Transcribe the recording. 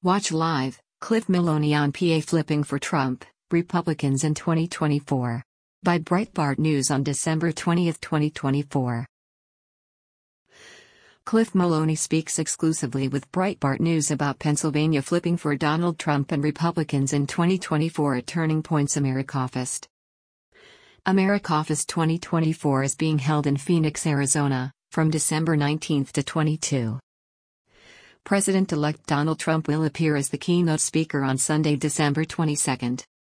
Watch live, Cliff Maloney on PA flipping for Trump, Republicans in 2024. By Breitbart News on December 20, 2024. Cliff Maloney speaks exclusively with Breitbart News about Pennsylvania flipping for Donald Trump and Republicans in 2024 at Turning Points AmeriCauFest. AmeriCauFest 2024 is being held in Phoenix, Arizona, from December 19 to 22. President-elect Donald Trump will appear as the keynote speaker on Sunday, December 22.